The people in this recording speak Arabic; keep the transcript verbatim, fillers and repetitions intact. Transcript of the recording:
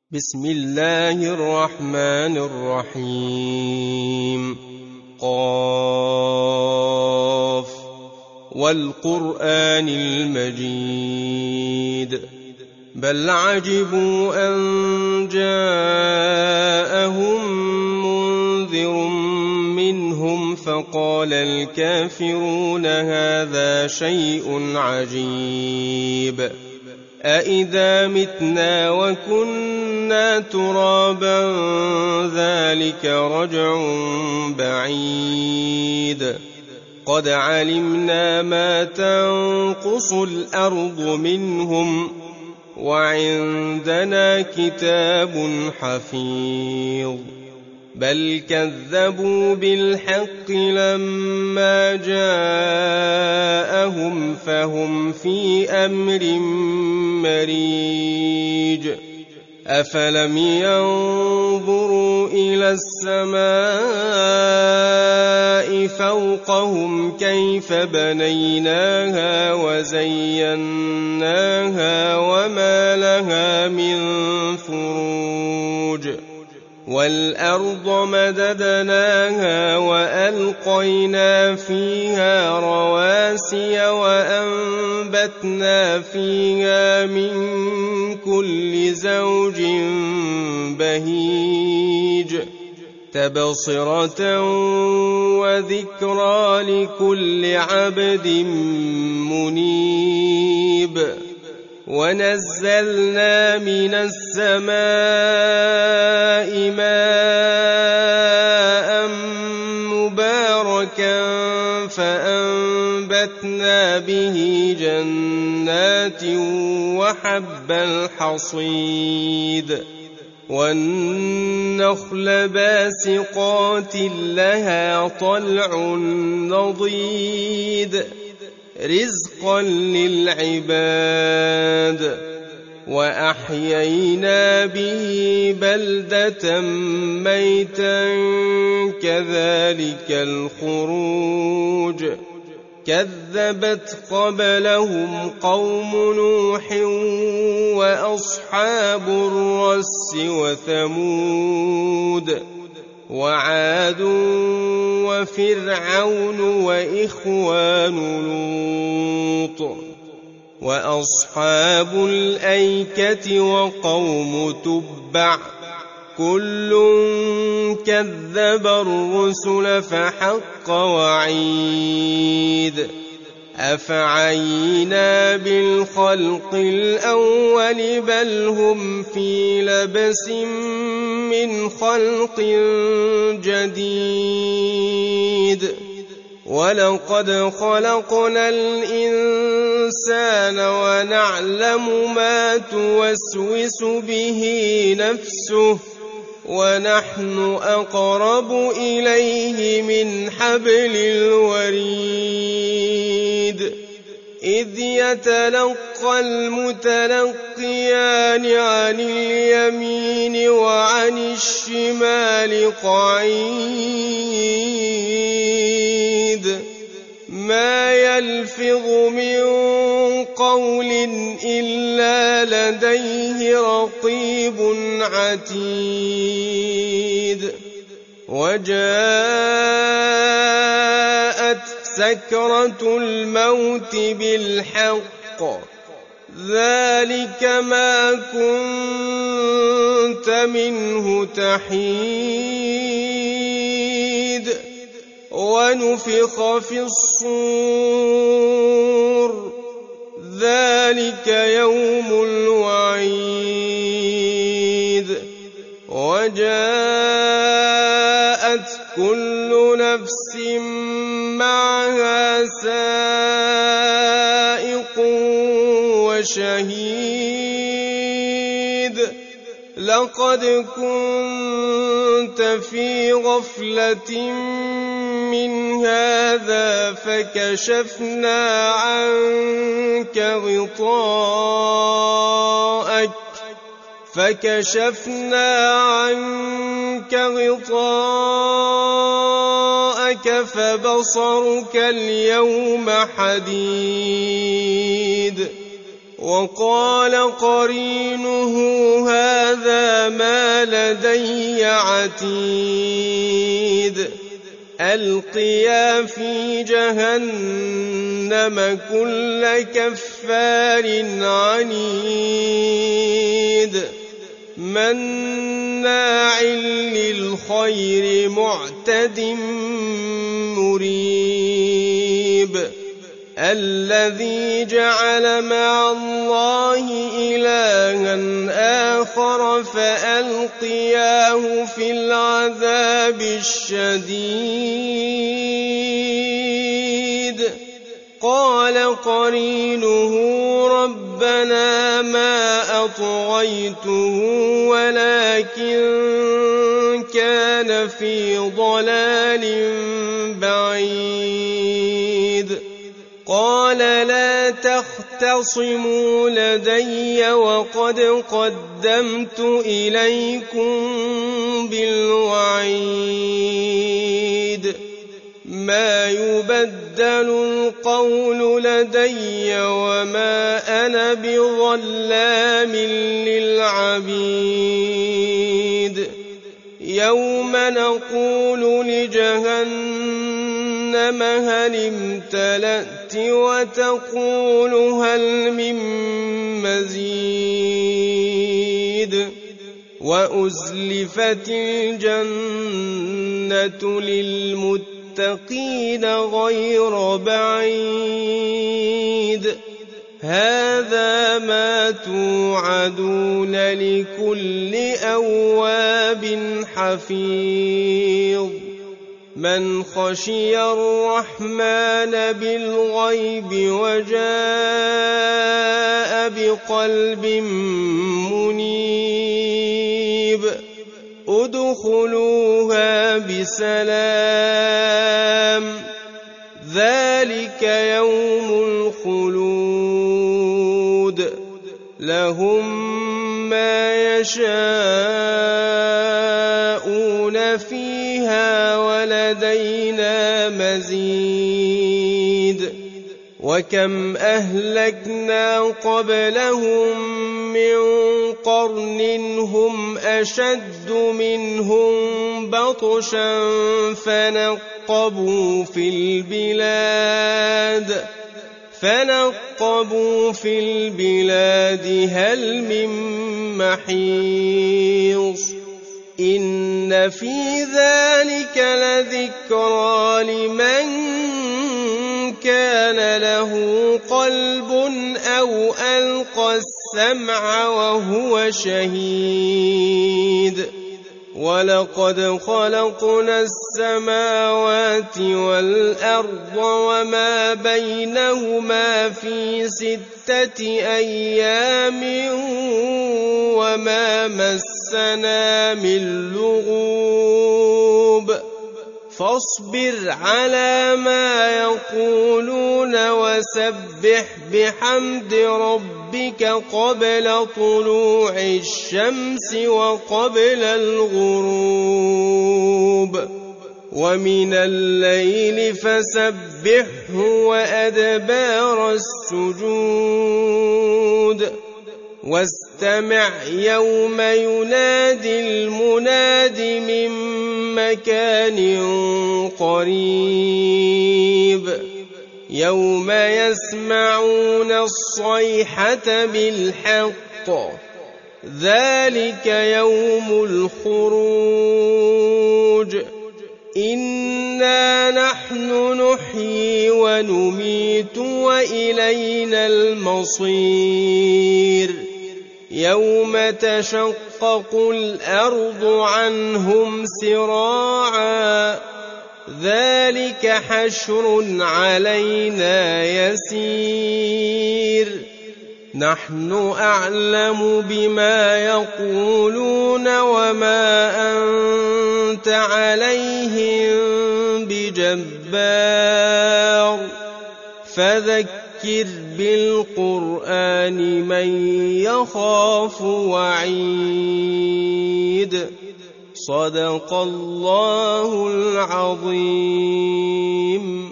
بسم الله الرحمن الرحيم. قاف والقرآن المجيد بل عجبوا أن جاءهم منذر منهم فقال الكافرون هذا شيء عجيب أإذا متنا وكنا ترابا ذلك رجع بعيد قد علمنا ما تنقص الأرض منهم وعندنا كتاب حفيظ بل كذبوا بالحق لما جاءهم فهم في أمر مريج أفلم ينظروا إلى السماء فوقهم كيف بنيناها وزيناها وما لها من فروج والأرض مددناها وألقينا فيها رواسي وأنبتنا فيها من كل زوج بهيج تبصرة وذكرى لكل عبد منيب ونزلنا من السماء ماء مباركا فأنبتنا به جنات وحب الحصيد والنخل باسقات لها طلع نضيد رزقا للعباد وأحيينا به بلدة ميتا كذلك الخروج كذبت قبلهم قوم نوح وأصحاب الرس وثمود وعاد وفرعون وإخوان لوط وأصحاب الأيكة وقوم تبع كل كذب الرسل فحق وعيد أفعينا بالخلق الأول بل هم في لبس من خلق جديد ولقد خلقنا الإنسان ونعلم ما توسوس به نفسه ونحن أقرب إليه من حبل الوريد إذ يتلقى المتلقيان عن اليمين وعن الشمال قعيد ما يلفظ من قول إلا لديه رقيب عتيد وجاءت سكرة الموت بالحق ذلك ما كنت منه تحيد ونفخ في الصور ذلك يوم الوعيد وجاءت كل نفس معها سائق وشهيد لقد كنت في غفلة من هذا فكشفنا عنك غطاءك فكشفنا عنك غطاءك فبصرك اليوم حديد وقال قرينه هذا ما لدي عتيد ألقيا في جهنم كل كفار عنيد مناع للخير معتد مريب الذي جعل مع الله إلها آخر فألقياه في العذاب الشديد قال قرينه ربنا ما أطغيته ولكن كان في ضلال بعيد قال لا تختصموا لدي وقد قدمت إليكم بالوعيد ما يبدل القول لدي وما أنا بظلام للعبيد يوم نقول لجهنم هل امتلأت وتقول هل من مزيد وأزلفت الجنة للمتقين غير بعيد هذا ما توعدون لكل أواب حفيظ من خشي الرحمن بالغيب وجاء بقلب منيب ادخلوها بسلام ذلك يوم الخلود لهم ما يشاءون فيها ولدينا مزيد وكم أهلكنا قبلهم من قرن هم أشد منهم بطشا فنقبوا في البلاد فنقبوا في البلاد هل من محيص إن في ذلك لذكرى لمن كان له قلب أو ألقى السمع وهو شهيد ولقد خلقنا السماوات والأرض وما بينهما في ستة أيام وما مسنا من لغوب فاصبر على ما يقولون وسبح بحمد ربك قبل طلوع الشمس وقبل الغروب ومن الليل فسبحه وأدبار السجود واستمع يوم ينادي المناد من مكان قريب يوم يسمعون الصيحة بالحق ذلك يوم الخروج إنا نحن نحيي ونميت وإلينا المصير يوم تشقق الأرض عنهم سراعا ذلك حشر علينا يسير نحن أعلم بما يقولون وما أنت عليهم بجبار فذكر بالقرآن من يخاف وعيد صدق الله العظيم.